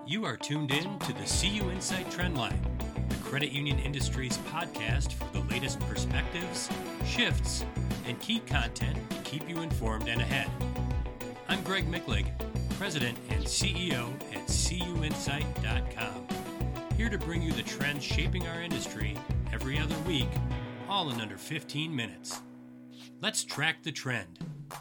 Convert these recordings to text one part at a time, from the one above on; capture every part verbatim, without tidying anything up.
You are tuned in to the C U Insight Trendline, the credit union industry's podcast for the latest perspectives, shifts, and key content to keep you informed and ahead. I'm Greg Micklig, President and C E O at C U Insight dot com, here to bring you the trends shaping our industry every other week, all in under fifteen minutes. Let's track the trend.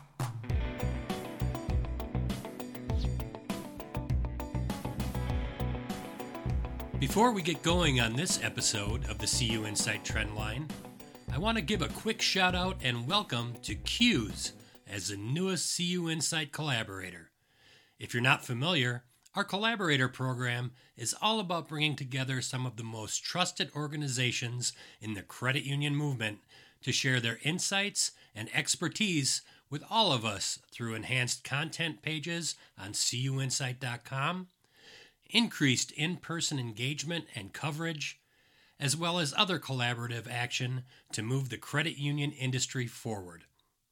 Before we get going on this episode of the C U Insight Trendline, I want to give a quick shout out and welcome to Q's as the newest C U Insight collaborator. If you're not familiar, our collaborator program is all about bringing together some of the most trusted organizations in the credit union movement to share their insights and expertise with all of us through enhanced content pages on C U Insight dot com, increased in-person engagement and coverage, as well as other collaborative action to move the credit union industry forward.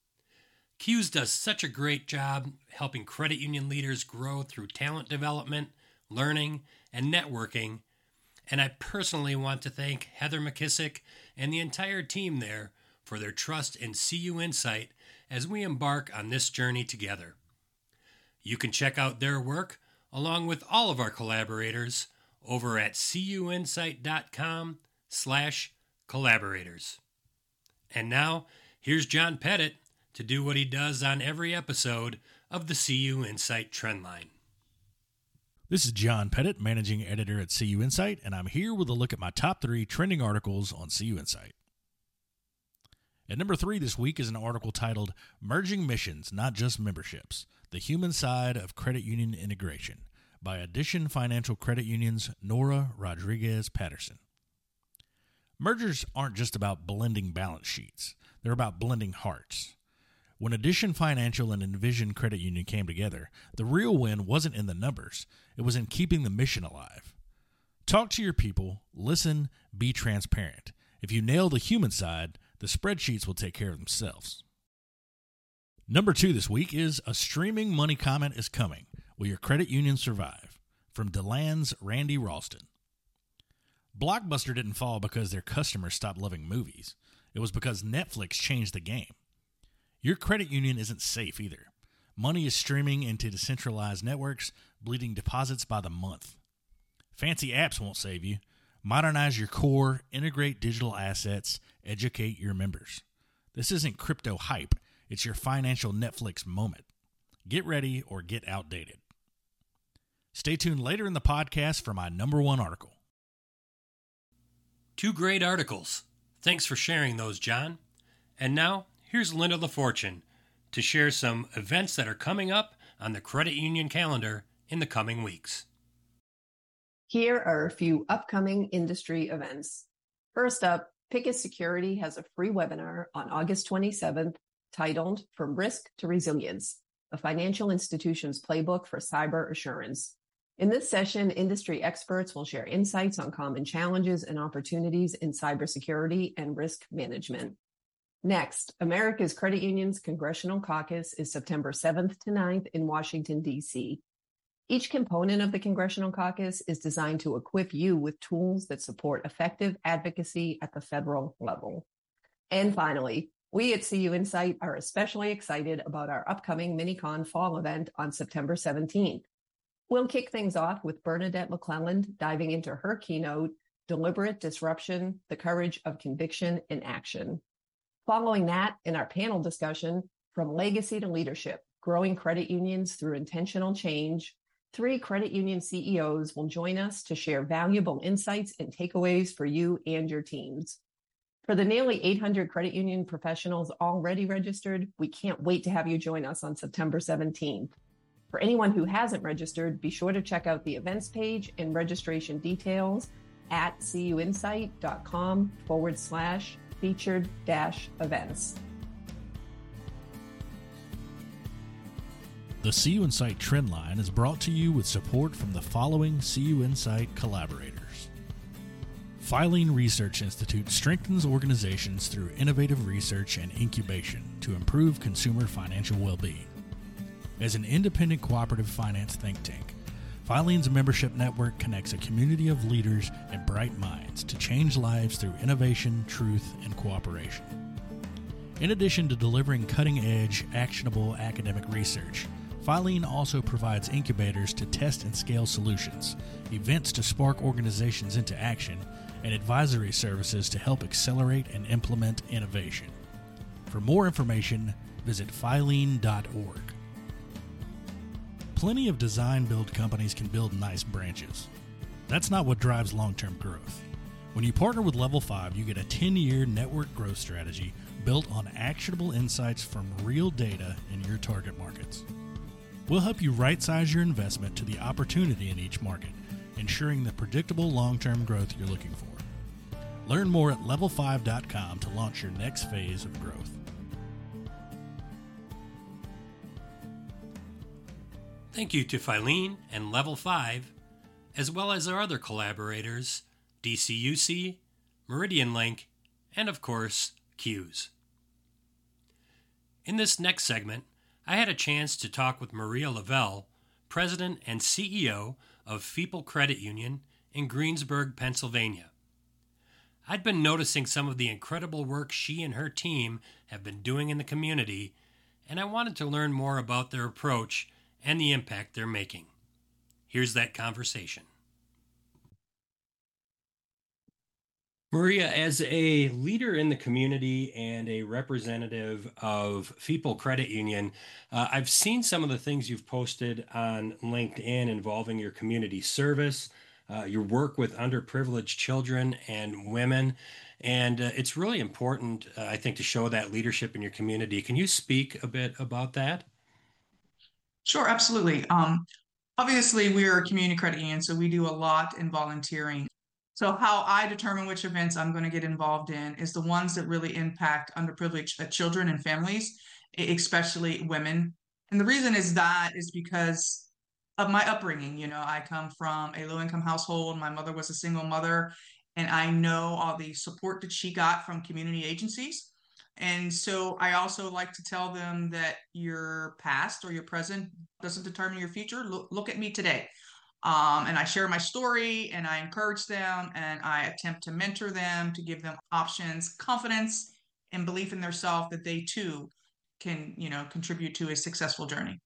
Q's does such a great job helping credit union leaders grow through talent development, learning, and networking, and I personally want to thank Heather McKissick and the entire team there for their trust in C U Insight as we embark on this journey together. You can check out their work along with all of our collaborators over at C U Insight dot com slash collaborators. And now, here's John Pettit to do what he does on every episode of the C U Insight Trendline. This is John Pettit, Managing Editor at C U Insight, and I'm here with a look at my top three trending articles on C U Insight. At number three this week is an article titled Merging Missions, Not Just Memberships, The Human Side of Credit Union Integration by Addition Financial Credit Union's Nora Rodriguez Patterson. Mergers aren't just about blending balance sheets. They're about blending hearts. When Addition Financial and Envision Credit Union came together, the real win wasn't in the numbers. It was in keeping the mission alive. Talk to your people, listen, be transparent. If you nail the human side, the spreadsheets will take care of themselves. Number two this week is A Streaming Money Comment is Coming. Will Your Credit Union Survive? From DeLand's Randy Ralston. Blockbuster didn't fall because their customers stopped loving movies. It was because Netflix changed the game. Your credit union isn't safe either. Money is streaming into decentralized networks, bleeding deposits by the month. Fancy apps won't save you. Modernize your core, integrate digital assets, educate your members. This isn't crypto hype. It's your financial Netflix moment. Get ready or get outdated. Stay tuned later in the podcast for my number one article. Two great articles. Thanks for sharing those, John. And now, here's Linda LaFortune to share some events that are coming up on the credit union calendar in the coming weeks. Here are a few upcoming industry events. First up, Pickus Security has a free webinar on August twenty-seventh titled From Risk to Resilience, a financial institution's playbook for cyber assurance. In this session, industry experts will share insights on common challenges and opportunities in cybersecurity and risk management. Next, America's Credit Unions Congressional Caucus is September seventh to ninth in Washington, D C Each component of the Congressional Caucus is designed to equip you with tools that support effective advocacy at the federal level. And finally, we at C U Insight are especially excited about our upcoming MiniCon Fall event on September seventeenth. We'll kick things off with Bernadette McClelland diving into her keynote, Deliberate Disruption, the Courage of Conviction in Action. Following that, in our panel discussion, From Legacy to Leadership, Growing Credit Unions Through Intentional Change, three credit union C E Os will join us to share valuable insights and takeaways for you and your teams. For the nearly eight hundred credit union professionals already registered, we can't wait to have you join us on September seventeenth. For anyone who hasn't registered, be sure to check out the events page and registration details at cuinsight.com forward slash featured dash events. The C U Insight Trendline is brought to you with support from the following C U Insight collaborators. Filene Research Institute strengthens organizations through innovative research and incubation to improve consumer financial well-being. As an independent cooperative finance think tank, Filene's membership network connects a community of leaders and bright minds to change lives through innovation, truth, and cooperation. In addition to delivering cutting-edge, actionable academic research, Filene also provides incubators to test and scale solutions, events to spark organizations into action, and advisory services to help accelerate and implement innovation. For more information, visit filene dot org. Plenty of design-build companies can build nice branches. That's not what drives long-term growth. When you partner with Level five, you get a ten-year network growth strategy built on actionable insights from real data in your target markets. We'll help you right-size your investment to the opportunity in each market, ensuring the predictable long-term growth you're looking for. Learn more at level five dot com to launch your next phase of growth. Thank you to Filene and Level five, as well as our other collaborators, D C U C, Meridian Link, and of course, CUES. In this next segment, I had a chance to talk with Maria Lavelle, President and C E O of Feeple Credit Union in Greensburg, Pennsylvania. I'd been noticing some of the incredible work she and her team have been doing in the community, and I wanted to learn more about their approach and the impact they're making. Here's that conversation. Maria, as a leader in the community and a representative of Feeple Credit Union, uh, I've seen some of the things you've posted on LinkedIn involving your community service, uh, your work with underprivileged children and women, and uh, it's really important, uh, I think, to show that leadership in your community. Can you speak a bit about that? Sure, absolutely. Um, obviously, we're a community credit union, so we do a lot in volunteering. So how I determine which events I'm going to get involved in is the ones that really impact underprivileged uh, children and families, e- especially women. And the reason is that is because of my upbringing. You know, I come from a low-income household. My mother was a single mother, and I know all the support that she got from community agencies. And so I also like to tell them that your past or your present doesn't determine your future. Look, look at me today. Um, and I share my story and I encourage them and I attempt to mentor them to give them options, confidence, and belief in themselves that they too can, you know, contribute to a successful journey.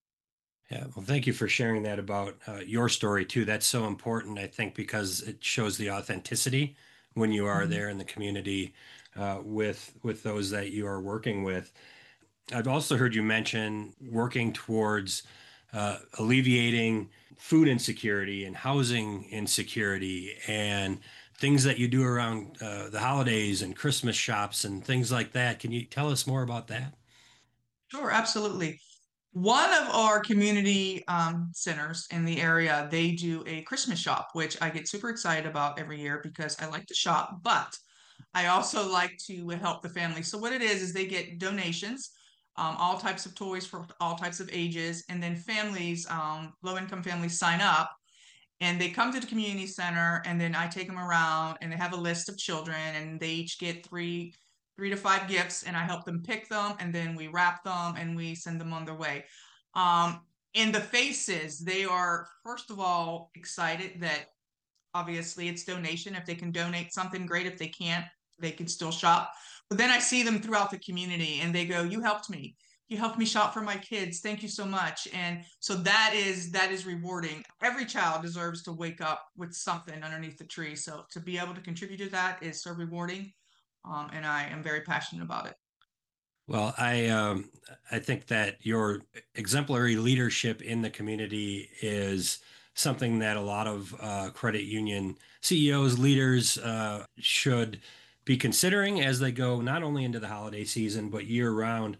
Yeah, well, thank you for sharing that about uh, your story too. That's so important, I think, because it shows the authenticity when you are Mhm. there in the community uh, with with those that you are working with. I've also heard you mention working towards uh, alleviating food insecurity and housing insecurity and things that you do around uh, the holidays and Christmas shops and things like that. Can you tell us more about that? Sure, absolutely. One of our community um, centers in the area, they do a Christmas shop, which I get super excited about every year because I like to shop, but I also like to help the family. So what it is is they get donations, um, all types of toys for all types of ages, and then families, um, low-income families sign up and they come to the community center and then I take them around and they have a list of children and they each get three three to five gifts and I help them pick them and then we wrap them and we send them on their way. Um, in the faces, they are first of all excited that obviously it's donation. If they can donate something, great. If they can't, they can still shop. But then I see them throughout the community and they go, you helped me. You helped me shop for my kids. Thank you so much. And so that is that is rewarding. Every child deserves to wake up with something underneath the tree. So to be able to contribute to that is so rewarding. Um, and I am very passionate about it. Well, I um, I think that your exemplary leadership in the community is something that a lot of uh, credit union C E Os, leaders uh, should be considering as they go not only into the holiday season but year round.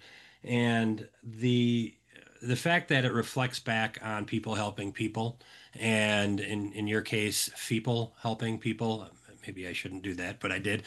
And the the fact that it reflects back on people helping people, and in in your case, people helping people. Maybe I shouldn't do that, but I did.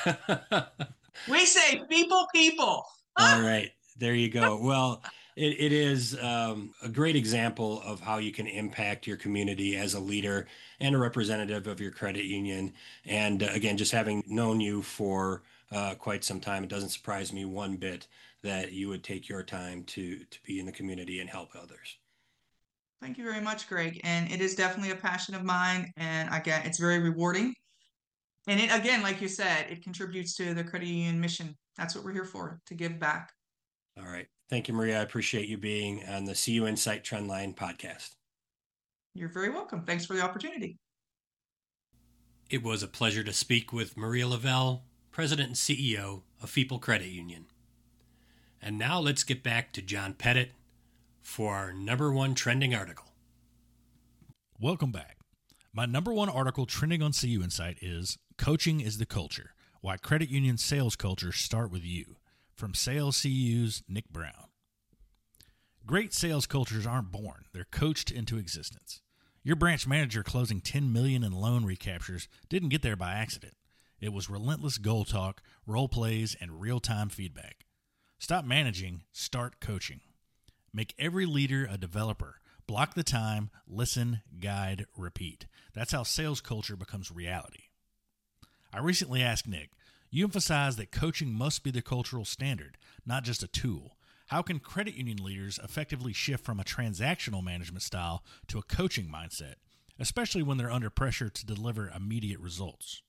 We say people, people. All right, there you go. Well, it, it is um, a great example of how you can impact your community as a leader and a representative of your credit union. And uh, again, just having known you for uh, quite some time, it doesn't surprise me one bit that you would take your time to to be in the community and help others. Thank you very much, Greg. And it is definitely a passion of mine. And again, it's very rewarding. And it, again, like you said, it contributes to the credit union mission. That's what we're here for, to give back. All right. Thank you, Maria. I appreciate you being on the C U Insight Trendline podcast. You're very welcome. Thanks for the opportunity. It was a pleasure to speak with Maria Lavelle, President and C E O of Feeple Credit Union. And now let's get back to John Pettit for our number one trending article. Welcome back. My number one article trending on C U Insight is Coaching is the Culture, Why Credit Union Sales Cultures Start With You, from Sales C E U's Nick Brown. Great sales cultures aren't born, they're coached into existence. Your branch manager closing ten million dollars in loan recaptures didn't get there by accident. It was relentless goal talk, role plays, and real-time feedback. Stop managing, start coaching. Make every leader a developer. Block the time, listen, guide, repeat. That's how sales culture becomes reality. I recently asked Nick, you emphasize that coaching must be the cultural standard, not just a tool. How can credit union leaders effectively shift from a transactional management style to a coaching mindset, especially when they're under pressure to deliver immediate results?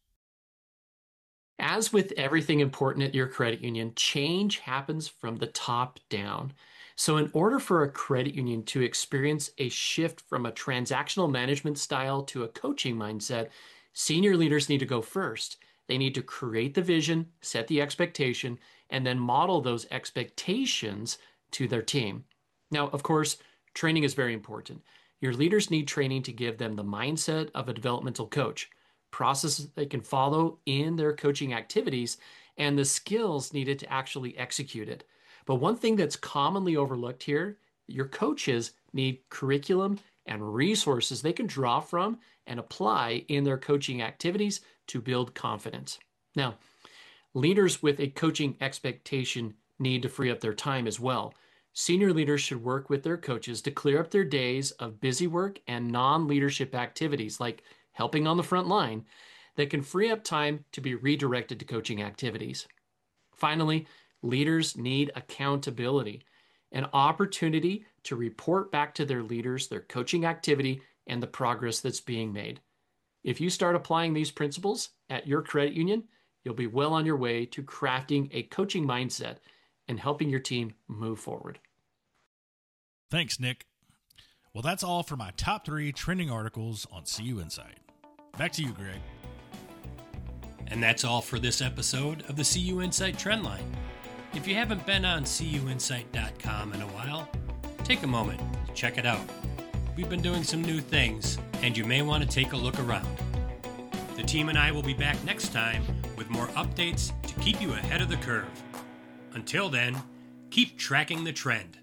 As with everything important at your credit union, change happens from the top down. So in order for a credit union to experience a shift from a transactional management style to a coaching mindset, senior leaders need to go first. They need to create the vision, set the expectation, and then model those expectations to their team. Now, of course, training is very important. Your leaders need training to give them the mindset of a developmental coach, processes they can follow in their coaching activities, and the skills needed to actually execute it. But one thing that's commonly overlooked here, your coaches need curriculum and resources they can draw from and apply in their coaching activities to build confidence. Now, leaders with a coaching expectation need to free up their time as well. Senior leaders should work with their coaches to clear up their days of busy work and non-leadership activities like helping on the front line that can free up time to be redirected to coaching activities. Finally, leaders need accountability, an opportunity to report back to their leaders their coaching activity and the progress that's being made. If you start applying these principles at your credit union, you'll be well on your way to crafting a coaching mindset and helping your team move forward. Thanks, Nick. Well, that's all for my top three trending articles on C U Insight. Back to you, Greg. And that's all for this episode of the C U Insight Trendline. If you haven't been on C U insight dot com in a while, take a moment to check it out. We've been doing some new things, and you may want to take a look around. The team and I will be back next time with more updates to keep you ahead of the curve. Until then, keep tracking the trend.